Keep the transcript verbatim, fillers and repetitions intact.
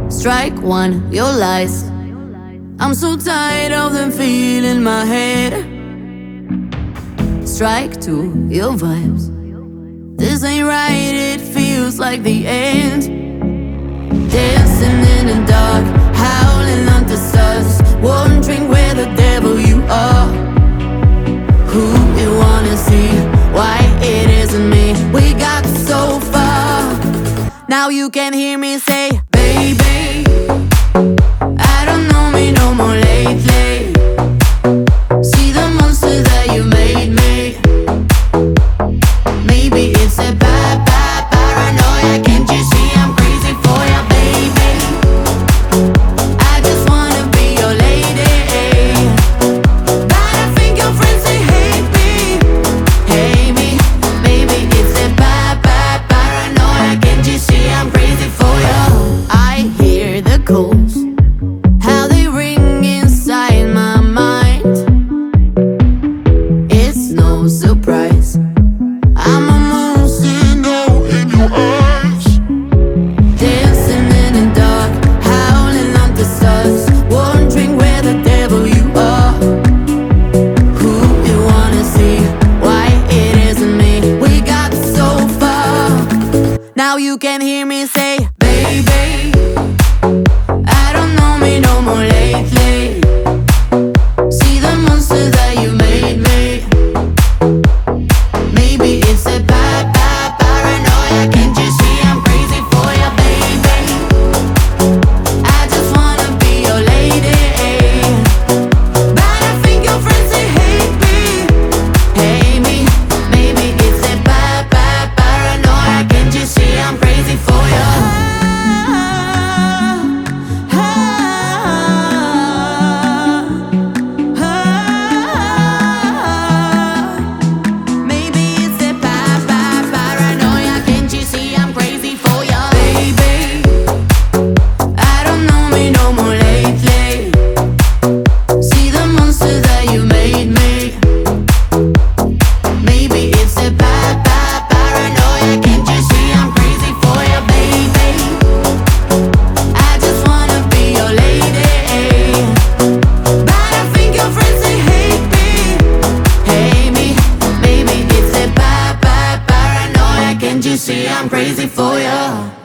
Strike one, your lies. I'm so tired of them feeling my head. Strike two, your vibes. This ain't right, it feels like the end. Dancing in the dark, howling under stars, wondering where the devil you are. Who you wanna see, why it isn't me. We got so far, now you can hear me say, baby, I don't know me no more lately. See the monster that you made me. Maybe it's a bad, bad paranoia. Can't you see I'm crazy for you, baby? I just wanna be your lady, but I think your friends they hate me, hate me. Maybe it's a bad, bad paranoia. Can't you see I'm crazy for you? I hear the calls, how they ring inside my mind. It's no surprise, I'm a monster in your eyes. Dancing in the dark, howling under stars, wondering where the devil you are. Who you wanna see, why it isn't me. We got so far, now you can hear me say, baby, I don't know me no more lately. See the monster that you made me. Maybe it's a bad, bad paranoia. Can't you see I'm crazy for you, baby? I just wanna be your lady, but I think your friends they hate me, hate me. Maybe it's a bad, bad paranoia. Can't you see I'm crazy for you? Maybe it's a bad, bad paranoia. Can't you see I'm crazy for you, baby? I don't know me no more lately. See the monster that you made me. Maybe it's a bad, bad paranoia. Can't you see I'm crazy for you, baby? I just wanna be your lady, but I think your friends they hate me, hate me. Maybe it's a bad, bad paranoia. Can't you see I'm crazy for you?